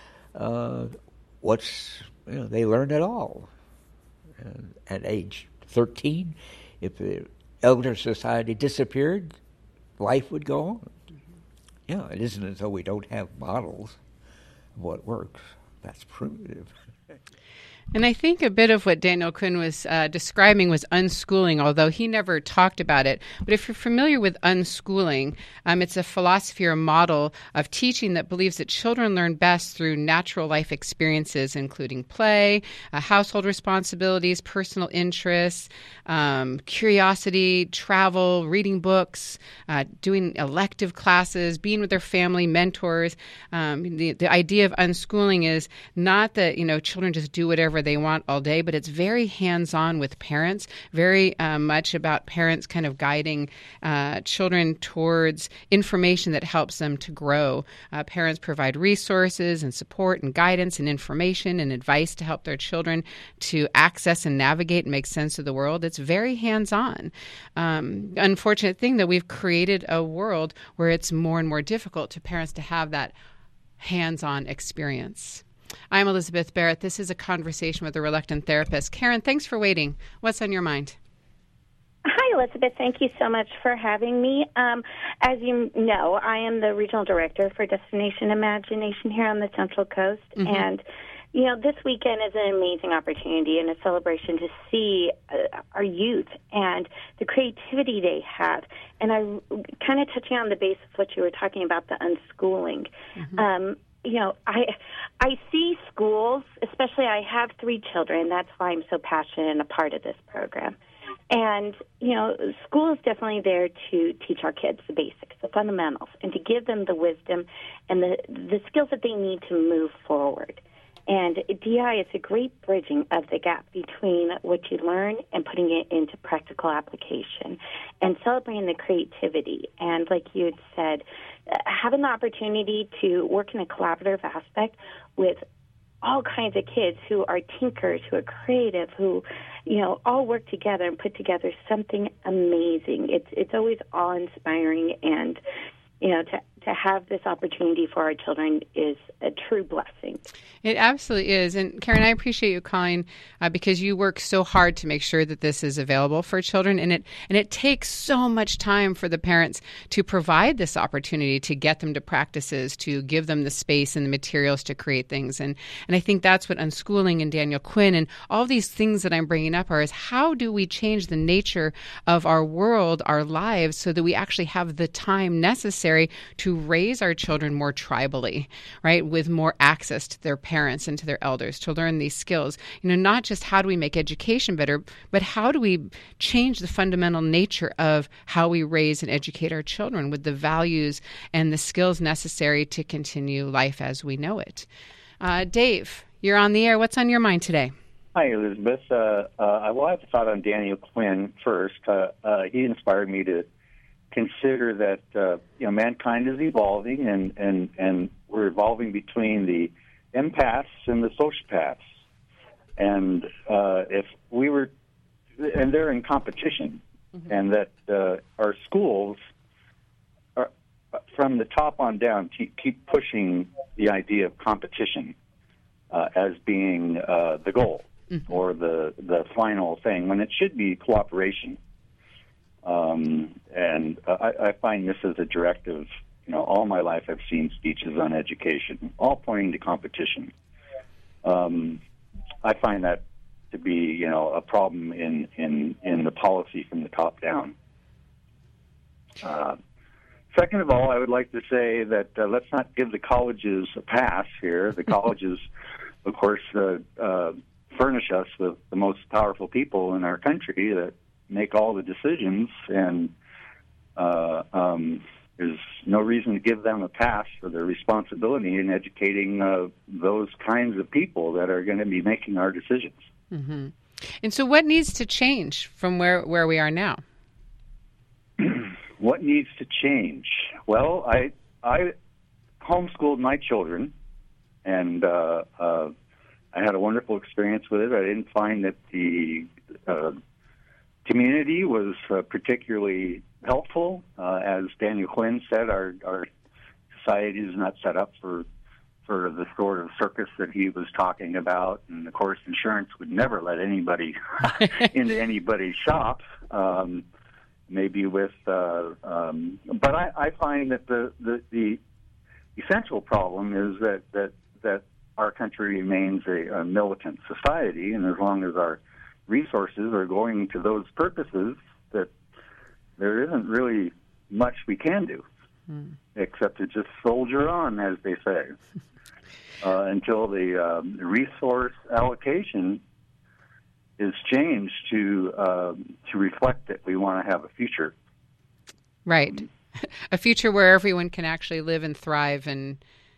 Speaker 5: Uh, what's you know they learn it all. And at age thirteen, if the elder society disappeared, life would go on. Yeah, it isn't as though we don't have models of what works. That's primitive.
Speaker 2: And I think a bit of what Daniel Quinn was uh, describing was unschooling, although he never talked about it. But if you're familiar with unschooling, um, it's a philosophy or a model of teaching that believes that children learn best through natural life experiences, including play, uh, household responsibilities, personal interests, um, curiosity, travel, reading books, uh, doing elective classes, being with their family, mentors. Um, the, the idea of unschooling is not that, you know, children just do whatever they want all day, but it's very hands-on with parents, very uh, much about parents kind of guiding uh, children towards information that helps them to grow. Uh, parents provide resources and support and guidance and information and advice to help their children to access and navigate and make sense of the world. It's very hands-on. Um, unfortunate thing that we've created a world where it's more and more difficult to parents to have that hands-on experience. I'm Elizabeth Barrett. This is A Conversation with a Reluctant Therapist. Karen, thanks for waiting. What's on your mind?
Speaker 9: Hi, Elizabeth. Thank you so much for having me. Um, as you know, I am the Regional Director for Destination Imagination here on the Central Coast. Mm-hmm. And, you know, this weekend is an amazing opportunity and a celebration to see uh, our youth and the creativity they have. And I kind of touching on the base of what you were talking about, the unschooling. Mm-hmm. Um You know, I I see schools, especially I have three children. That's why I'm so passionate and a part of this program. And, you know, school is definitely there to teach our kids the basics, the fundamentals, and to give them the wisdom and the, the skills that they need to move forward. And D I is a great bridging of the gap between what you learn and putting it into practical application and celebrating the creativity. And like you had said, having the opportunity to work in a collaborative aspect with all kinds of kids who are tinkers, who are creative, who, you know, all work together and put together something amazing. It's it's always awe-inspiring, and, you know, to to have this opportunity for our children is a true blessing.
Speaker 2: It absolutely is. And Karen, I appreciate you calling uh, because you work so hard to make sure that this is available for children. And it and it takes so much time for the parents to provide this opportunity, to get them to practices, to give them the space and the materials to create things. And, and I think that's what unschooling and Daniel Quinn and all these things that I'm bringing up are, is how do we change the nature of our world, our lives, so that we actually have the time necessary to raise our children more tribally, right, with more access to their parents and to their elders to learn these skills. You know, not just how do we make education better, but how do we change the fundamental nature of how we raise and educate our children with the values and the skills necessary to continue life as we know it. Uh, Dave, you're on the air. What's on your mind today?
Speaker 10: Hi, Elizabeth. Uh, uh, well, I have a thought on Daniel Quinn first. Uh, uh, he inspired me to consider that uh, you know mankind is evolving, and, and, and we're evolving between the empaths and the sociopaths. And uh, if we were, and they're in competition, mm-hmm. and that uh, our schools, are, from the top on down, keep, keep pushing the idea of competition uh, as being uh, the goal. Mm-hmm. Or the the final thing, when it should be cooperation. Um, and uh, I, I find this as a directive. You know, all my life I've seen speeches on education, all pointing to competition. Um, I find that to be, you know, a problem in, in, in the policy from the top down. Uh, second of all, I would like to say that uh, let's not give the colleges a pass here. The colleges, of course, uh, uh, furnish us with the most powerful people in our country that make all the decisions, and uh, um, there's no reason to give them a pass for their responsibility in educating uh, those kinds of people that are going to be making our decisions.
Speaker 2: Mm-hmm. And so what needs to change from where, where we are now?
Speaker 10: What needs to change? Well, I, I homeschooled my children, and uh, uh, I had a wonderful experience with it. I didn't find that the uh, community was uh, particularly helpful. Uh, as Daniel Quinn said, our, our society is not set up for for the sort of circus that he was talking about. And, of course, insurance would never let anybody into anybody's shop, um, maybe with... Uh, um, but I, I find that the, the, the essential problem is that, that, that our country remains a, a militant society, and as long as our resources are going to those purposes, that there isn't really much we can do, mm. except to just soldier on, as they say, uh, until the um, resource allocation is changed to uh, to reflect that we want to have a future.
Speaker 2: Right, a future where everyone can actually live and thrive and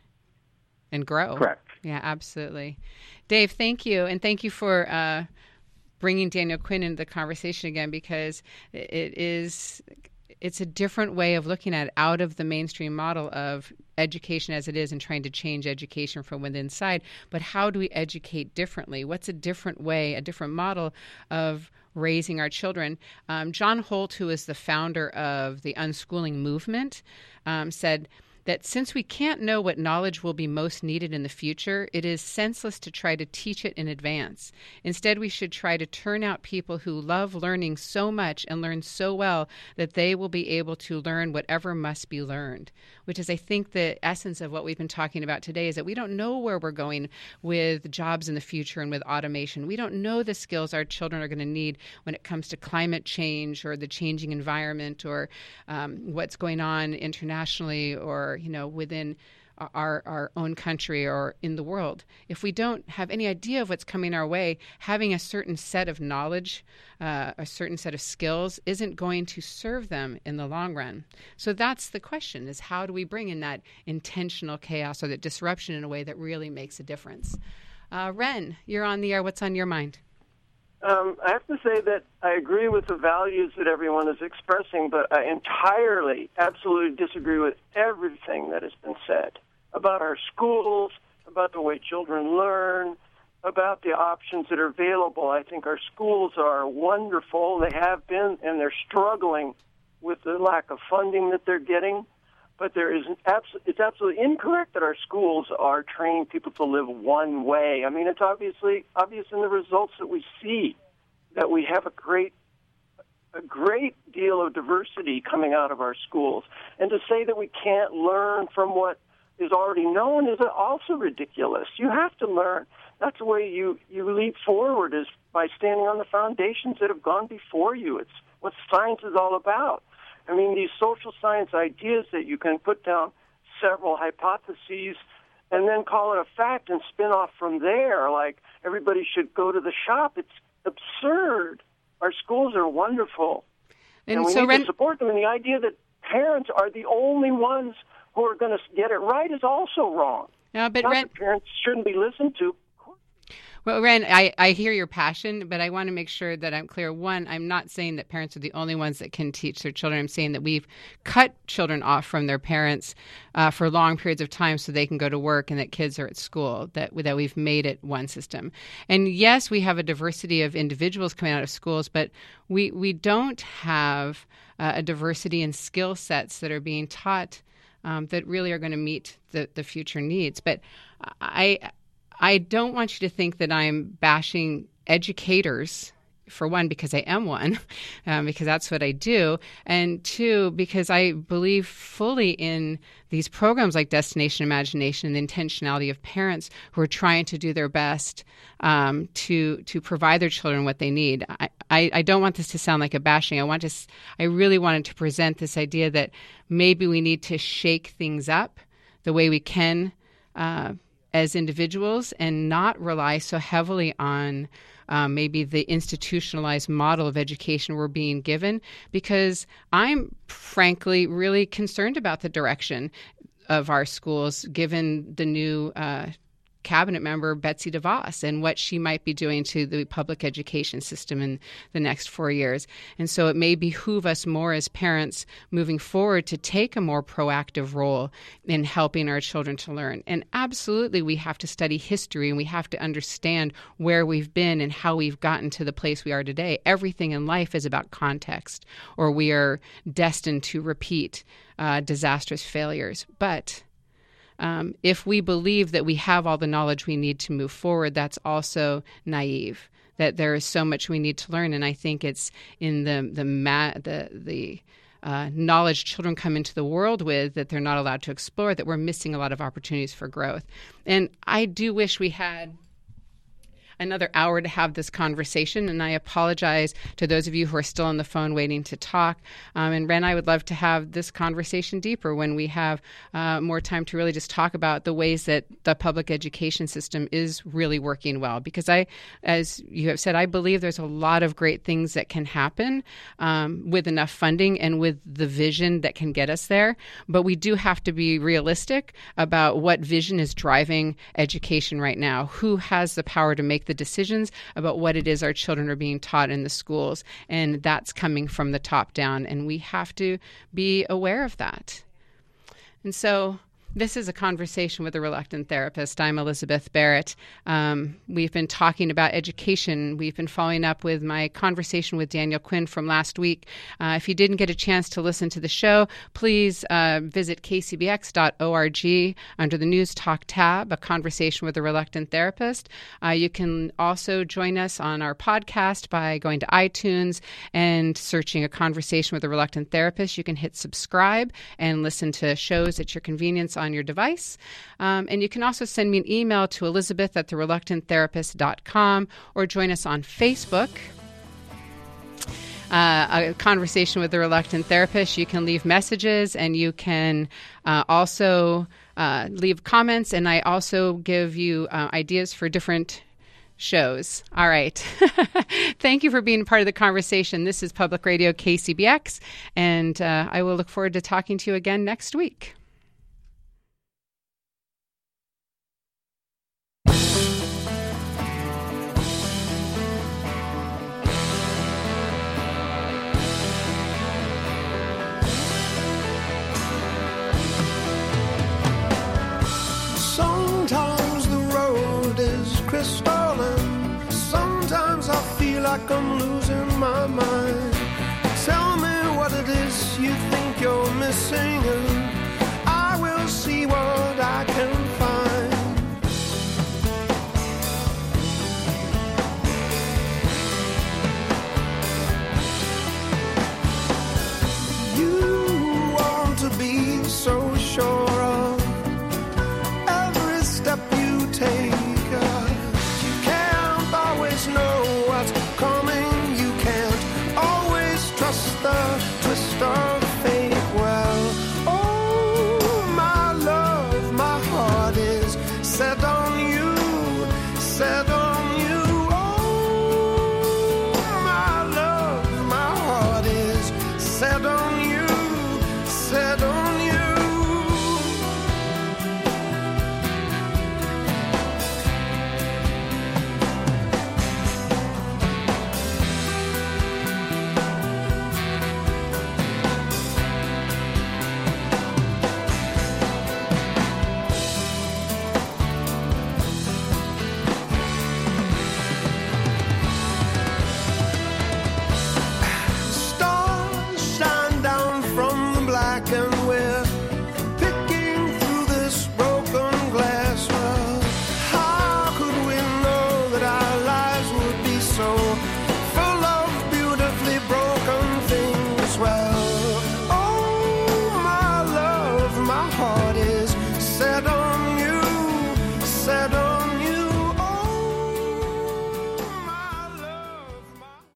Speaker 2: and grow.
Speaker 10: Correct.
Speaker 2: Yeah, absolutely. Dave, thank you. And thank you for uh, bringing Daniel Quinn into the conversation again, because it is, it's a different way of looking at it, out of the mainstream model of education as it is and trying to change education from within inside. But how do we educate differently? What's a different way, a different model of raising our children? Um, John Holt, who is the founder of the Unschooling Movement, um, said that since we can't know what knowledge will be most needed in the future, it is senseless to try to teach it in advance. Instead, we should try to turn out people who love learning so much and learn so well that they will be able to learn whatever must be learned, which is, I think, the essence of what we've been talking about today, is that we don't know where we're going with jobs in the future and with automation. We don't know the skills our children are going to need when it comes to climate change or the changing environment, or um, what's going on internationally, or you know, within our our own country or in the world. If we don't have any idea of what's coming our way, having a certain set of knowledge, uh, a certain set of skills isn't going to serve them in the long run. So that's the question, is how do we bring in that intentional chaos or that disruption in a way that really makes a difference? Uh, Ren, you're on the air. What's on your mind?
Speaker 11: Um, I have to say that I agree with the values that everyone is expressing, but I entirely, absolutely disagree with everything that has been said about our schools, about the way children learn, about the options that are available. I think our schools are wonderful. They have been, and they're struggling with the lack of funding that they're getting. But there is an abs- it's absolutely incorrect that our schools are training people to live one way. I mean, it's obviously obvious in the results that we see that we have a great a great deal of diversity coming out of our schools. And to say that we can't learn from what is already known is also ridiculous. You have to learn. That's the way you, you leap forward, is by standing on the foundations that have gone before you. It's what science is all about. I mean, these social science ideas that you can put down several hypotheses and then call it a fact and spin off from there, like everybody should go to the shop. It's absurd. Our schools are wonderful, and, and we
Speaker 2: so
Speaker 11: need
Speaker 2: Ren-
Speaker 11: to support them. And the idea that parents are the only ones who are going to get it right is also wrong.
Speaker 2: No, but
Speaker 11: Not
Speaker 2: Ren-
Speaker 11: that parents shouldn't be listened to.
Speaker 2: Well, Ren, I, I hear your passion, but I want to make sure that I'm clear. One, I'm not saying that parents are the only ones that can teach their children. I'm saying that we've cut children off from their parents uh, for long periods of time so they can go to work and that kids are at school, that, that we've made it one system. And yes, we have a diversity of individuals coming out of schools, but we, we don't have uh, a diversity in skill sets that are being taught um, that really are going to meet the, the future needs. But I... I don't want you to think that I'm bashing educators, for one, because I am one, um, because that's what I do, and two, because I believe fully in these programs like Destination Imagination and the intentionality of parents who are trying to do their best um, to to provide their children what they need. I, I, I don't want this to sound like a bashing. I want to. I really wanted to present this idea that maybe we need to shake things up the way we can uh, as individuals and not rely so heavily on um, maybe the institutionalized model of education we're being given, because I'm frankly really concerned about the direction of our schools given the new uh, cabinet member, Betsy DeVos, and what she might be doing to the public education system in the next four years. And so it may behoove us more as parents moving forward to take a more proactive role in helping our children to learn. And absolutely, we have to study history and we have to understand where we've been and how we've gotten to the place we are today. Everything in life is about context, or we are destined to repeat uh, disastrous failures. But Um, if we believe that we have all the knowledge we need to move forward, that's also naive, that there is so much we need to learn. And I think it's in the the ma- the, the uh, knowledge children come into the world with that they're not allowed to explore, that we're missing a lot of opportunities for growth. And I do wish we had another hour to have this conversation, and I apologize to those of you who are still on the phone waiting to talk. Um, and Ren, I would love to have this conversation deeper when we have uh, more time to really just talk about the ways that the public education system is really working well. Because I, as you have said, I believe there's a lot of great things that can happen um, with enough funding and with the vision that can get us there. But we do have to be realistic about what vision is driving education right now. Who has the power to make the decisions about what it is our children are being taught in the schools, and that's coming from the top down, and we have to be aware of that. And so this is a conversation with a reluctant therapist. I'm Elizabeth Barrett. Um, we've been talking about education. We've been following up with my conversation with Daniel Quinn from last week. Uh, if you didn't get a chance to listen to the show, please uh, visit k c b x dot org under the News Talk tab, A Conversation with a Reluctant Therapist. Uh, you can also join us on our podcast by going to iTunes and searching A Conversation with a Reluctant Therapist. You can hit subscribe and listen to shows at your convenience on your device. Um, and you can also send me an email to elizabeth at the reluctant therapist dot com or join us on Facebook. Uh, a Conversation with a Reluctant Therapist. You can leave messages, and you can uh, also uh, leave comments, and I also give you uh, ideas for different shows. All right. Thank you for being part of the conversation. This is Public Radio K C B X, and uh, I will look forward to talking to you again next week.
Speaker 12: Sometimes the road is crystal, and sometimes I feel like I'm losing my mind. Tell me what it is you think you're missing, and